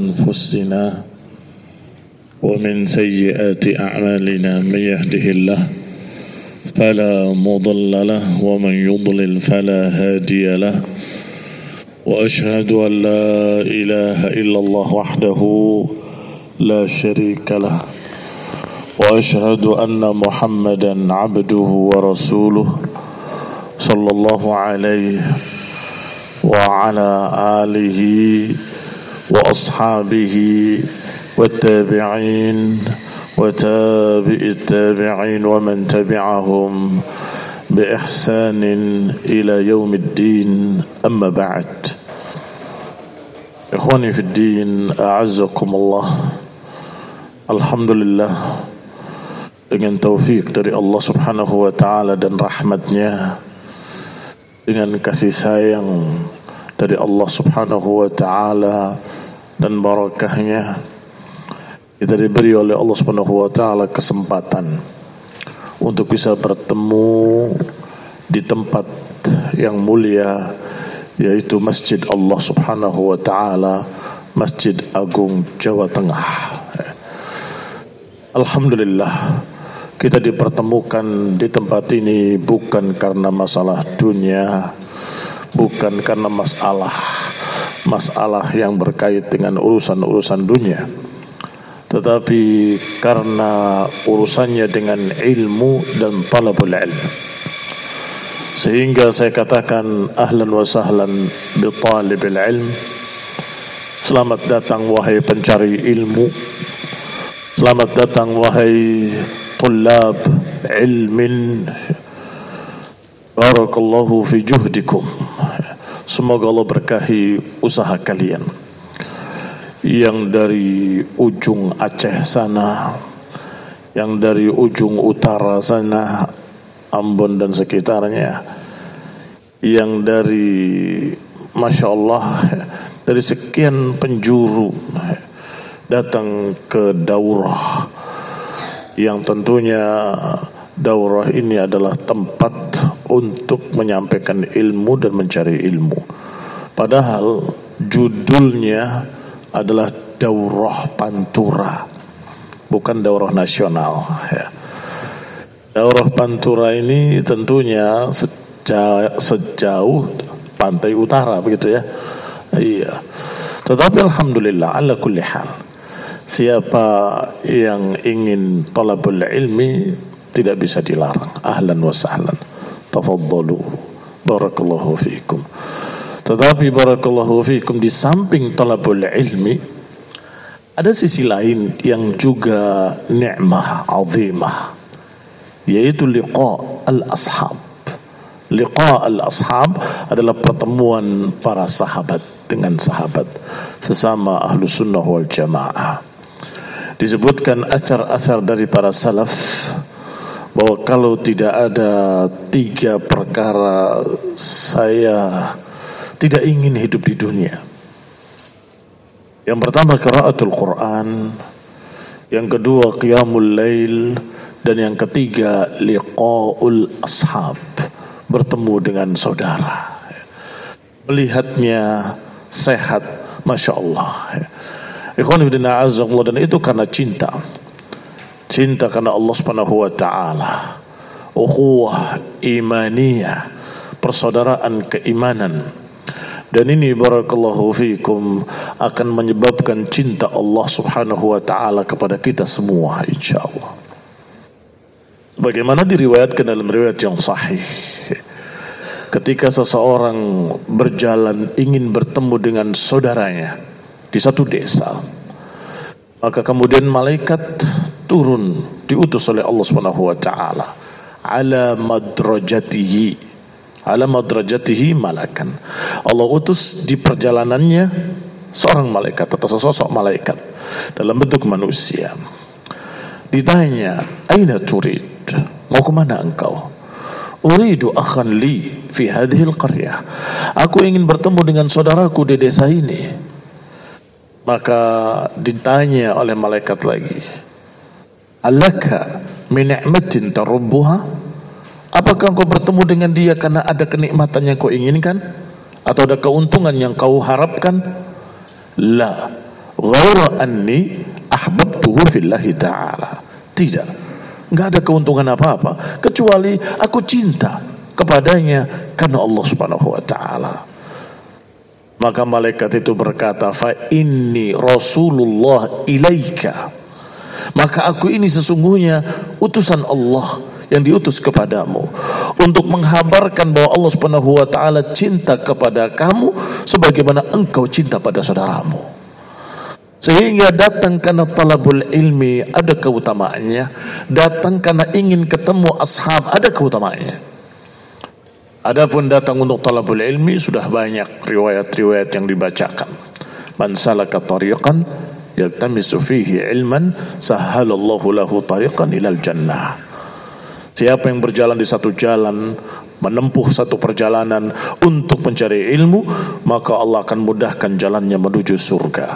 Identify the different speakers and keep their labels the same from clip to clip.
Speaker 1: أنفسنا ومن سيئات أعمالنا من يهده الله فلا مضل له ومن يضلل فلا هادي له وأشهد أن لا إله إلا الله وحده لا شريك له وأشهد أن محمدا عبده ورسوله صلى الله عليه وعلى آله وأصحابه والتابعين وتابع التابعين ومن تبعهم بإحسان إلى يوم الدين أما بعد إخواني في الدين أعزكم الله. Alhamdulillah, dengan taufik dari Allah subhanahu wa ta'ala dan rahmatnya, dengan kasih sayang dari Allah subhanahu wa ta'ala dan barakahnya, kita diberi oleh Allah subhanahu wa ta'ala kesempatan untuk bisa bertemu di tempat yang mulia, yaitu Masjid Allah subhanahu wa ta'ala, Masjid Agung Jawa Tengah. Alhamdulillah, kita dipertemukan di tempat ini bukan karena masalah dunia, bukan karena masalah yang berkait dengan urusan-urusan dunia, tetapi karena urusannya dengan ilmu dan talabul ilm. Sehingga saya katakan ahlan wa sahlan bi talibil ilm. Selamat datang wahai pencari ilmu, selamat datang wahai tulab ilmin. Barakallahu fi juhdikum. Semoga Allah berkahi usaha kalian, yang dari ujung Aceh sana, yang dari ujung utara sana, Ambon dan sekitarnya, yang dari Masya Allah dari sekian penjuru datang ke daurah, yang tentunya daurah ini adalah tempat untuk menyampaikan ilmu dan mencari ilmu. Padahal judulnya adalah daurah Pantura, bukan daurah nasional ya. Daurah Pantura ini tentunya sejauh pantai utara, begitu ya. Iya. Tetapi alhamdulillah ala kulli hal, siapa yang ingin talabul ilmi tidak bisa dilarang. Ahlan wa sahlan, tafaddalu, barakallahu fiikum. Tetapi barakallahu fiikum, di samping talabul ilmi ada sisi lain yang juga nikmah azimah, yaitu liqa al-ashab. Liqa al-ashab adalah pertemuan para sahabat dengan sahabat sesama ahlu sunnah wal jamaah. Disebutkan athar-athar dari para salaf bahwa kalau tidak ada 3 perkara, saya tidak ingin hidup di dunia. Yang pertama qiraatul Quran, yang kedua qiyamul lail, dan yang ketiga liqaul ashab, bertemu dengan saudara, melihatnya sehat, Masya Allah. Ikhwan fillah a'azzakumullah. Dan itu karena cinta karena Allah subhanahu wa ta'ala, ukhuwah imaniyah, persaudaraan keimanan. Dan ini barakallahu fiikum akan menyebabkan cinta Allah subhanahu wa ta'ala kepada kita semua, insyaallah. Bagaimana diriwayatkan dalam riwayat yang sahih, ketika seseorang berjalan ingin bertemu dengan saudaranya di satu desa, maka kemudian malaikat turun, diutus oleh Allah Subhanahu wa taala, ala madrajatihi malakan. Allah utus di perjalanannya seorang malaikat atau sesosok malaikat dalam bentuk manusia. Ditanya, aina turid, mau kemana engkau? Uridu akhan li fi hadhil qaryah, aku ingin bertemu dengan saudaraku di desa ini. Maka ditanya oleh malaikat lagi, alaka min ni'matin tarubbuha, apakah engkau bertemu dengan dia karena ada kenikmatan yang kau inginkan atau ada keuntungan yang kau harapkan? La, ghaira anni ahbabtuhu fillahi ta'ala. Tidak, nggak ada keuntungan apa-apa kecuali aku cinta kepadanya karena Allah Subhanahu wa ta'ala. Maka malaikat itu berkata, fa inni rasulullah ilaika, maka aku ini sesungguhnya utusan Allah yang diutus kepadamu untuk menghabarkan bahwa Allah Subhanahu wa ta'ala cinta kepada kamu sebagaimana engkau cinta pada saudaramu. Sehingga datang karena talabul ilmi ada keutamaannya, datang karena ingin ketemu ashab ada keutamaannya. Adapun datang untuk talabul ilmi sudah banyak riwayat-riwayat yang dibacakan. Man salaka tariqan yaltamisu fihi ilman sahhalallahu lahu tariqan ilal jannah. Siapa yang berjalan di satu jalan, menempuh satu perjalanan untuk mencari ilmu, maka Allah akan mudahkan jalannya menuju surga.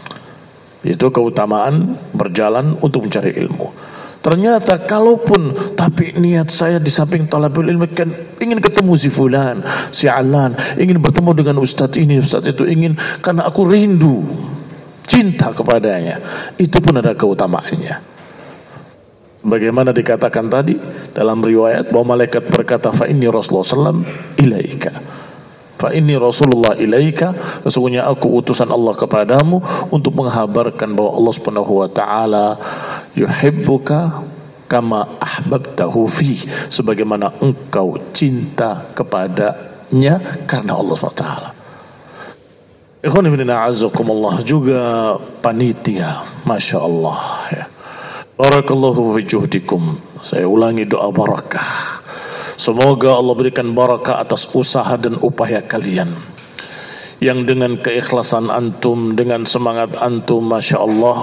Speaker 1: Itu keutamaan berjalan untuk mencari ilmu. Ternyata kalaupun tapi niat saya di samping talabul ilmu kan ingin ketemu si fulan, si alan, ingin bertemu dengan ustadz ini, ustadz itu, ingin karena aku rindu, cinta kepadanya, itu pun ada keutamaannya. Bagaimana dikatakan tadi dalam riwayat bahwa malaikat berkata, fa inni Rasulullah sallam ilaika, fa inni Rasulullah ilaika, sesungguhnya aku utusan Allah kepadamu untuk menghabarkan bahwa Allah Subhanahu wa ta'ala yuhibbuka kama ahbabtahu fi, sebagaimana engkau cinta kepadanya karena Allah Subhanahu wa ta'ala. Ikhwan fillah a'azzakumullah, juga panitia, masya Allah ya. Barakallahu fi juhdikum. Saya ulangi doa barakah. Semoga Allah berikan barakah atas usaha dan upaya kalian, yang dengan keikhlasan antum, dengan semangat antum, masya Allah,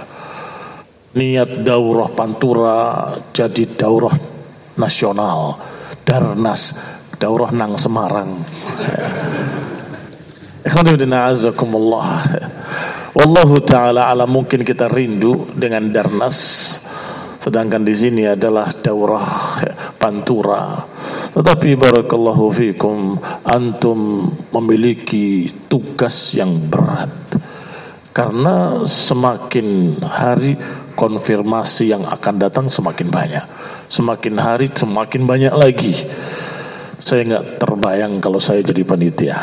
Speaker 1: niat daurah Pantura jadi daurah nasional, Darnas, daurah nang Semarang. Alhamdulillah, azakumullah. Wallahu ta'ala alam. Mungkin kita rindu dengan Darnas, sedangkan di sini adalah daurah Pantura. Tetapi barakallahu fikum, antum memiliki tugas yang berat, karena semakin hari konfirmasi yang akan datang semakin banyak, semakin hari semakin banyak lagi. Saya nggak terbayang kalau saya jadi panitia,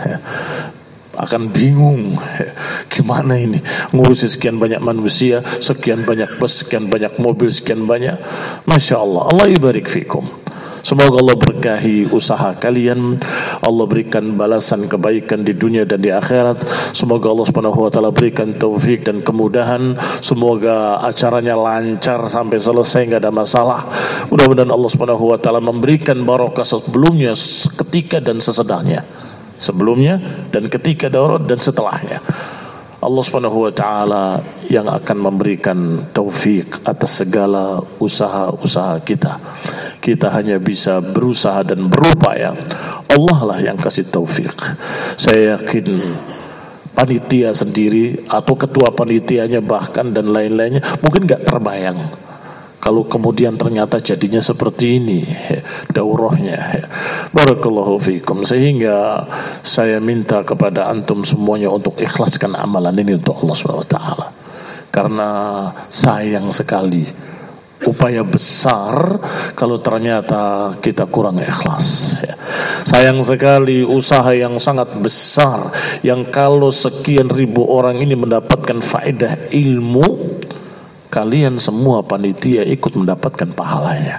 Speaker 1: akan bingung gimana ini ngurusi sekian banyak manusia, sekian banyak bus, sekian banyak mobil, sekian banyak. Masya Allah, Allah ibarik fikum. Semoga Allah berkahi usaha kalian, Allah berikan balasan kebaikan di dunia dan di akhirat. Semoga Allah Subhanahu wa ta'ala berikan taufik dan kemudahan. Semoga acaranya lancar sampai selesai, nggak ada masalah. Mudah-mudahan Allah Subhanahu wa ta'ala memberikan barokah sebelumnya, ketika dan sesudahnya, sebelumnya dan ketika daurah dan setelahnya. Allah Subhanahu wa ta'ala yang akan memberikan taufik atas segala usaha-usaha kita. Kita hanya bisa berusaha dan berupaya. Allah lah yang kasih taufik. Saya yakin panitia sendiri atau ketua panitianya bahkan dan lain-lainnya mungkin gak terbayang kalau kemudian ternyata jadinya seperti ini daurahnya. Barakallahu fikum. Sehingga saya minta kepada antum semuanya untuk ikhlaskan amalan ini untuk Allah SWT, karena sayang sekali, upaya besar kalau ternyata kita kurang ikhlas. Sayang sekali usaha yang sangat besar, yang kalau sekian ribu orang ini mendapatkan faedah ilmu, kalian semua panitia ikut mendapatkan pahalanya.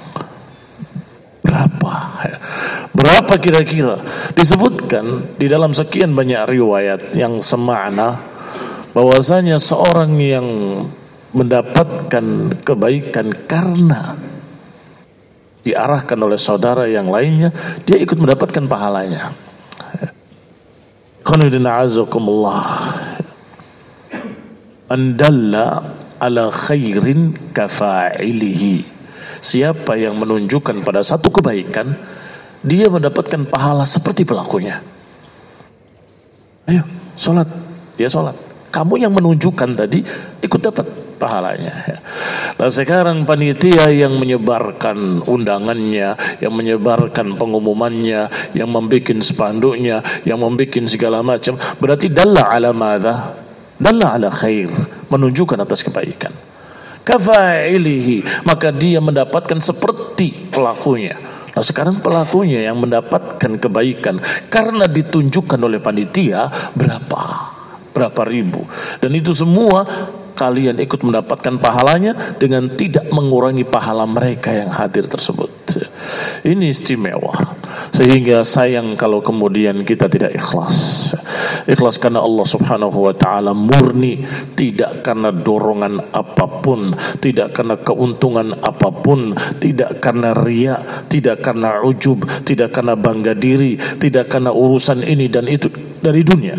Speaker 1: Berapa kira-kira? Disebutkan di dalam sekian banyak riwayat yang semakna bahwasanya seorang yang mendapatkan kebaikan karena diarahkan oleh saudara yang lainnya, dia ikut mendapatkan pahalanya. Qanidina azakumullah. Andalla ala khairin kafa'ilihi. Siapa yang menunjukkan pada satu kebaikan, dia mendapatkan pahala seperti pelakunya. Ayo, sholat, dia sholat. Kamu yang menunjukkan tadi ikut dapat pahalanya. Nah sekarang panitia yang menyebarkan undangannya, yang menyebarkan pengumumannya, yang membuat spanduknya, yang membuat segala macam, berarti dalla ala madza, dalla ala khair, menunjukkan atas kebaikan. Kafa'ilihi, maka dia mendapatkan seperti pelakunya. Nah sekarang pelakunya yang mendapatkan kebaikan karena ditunjukkan oleh panitia berapa ribu, dan itu semua kalian ikut mendapatkan pahalanya dengan tidak mengurangi pahala mereka yang hadir tersebut. Ini istimewa, sehingga sayang kalau kemudian kita tidak ikhlas. Ikhlas karena Allah subhanahu wa ta'ala murni, tidak karena dorongan apapun, tidak karena keuntungan apapun, tidak karena riya, tidak karena ujub, tidak karena bangga diri, tidak karena urusan ini dan itu dari dunia.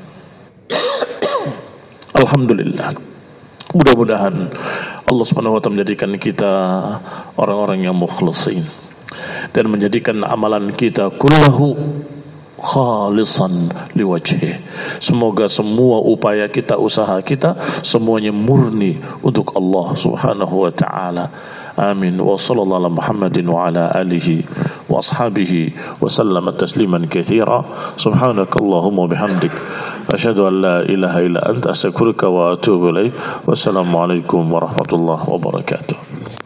Speaker 1: Alhamdulillah. Mudah-mudahan Allah subhanahu wa ta'ala menjadikan kita orang-orang yang mukhlasin, dan menjadikan amalan kita kullahu khalisan liwajhih. Semoga semua upaya kita, usaha kita, semuanya murni untuk Allah subhanahu wa ta'ala. Amin. Wa sallallahu ala Muhammadin wa ala alihi wa ashabihi wa sallama tasliman katsira. Subhanakallahumma bihamdik, asyhadu an la ilaha illa anta, astaghfiruka wa atubu ilaik. Wassalamu alaikum warahmatullahi wabarakatuh.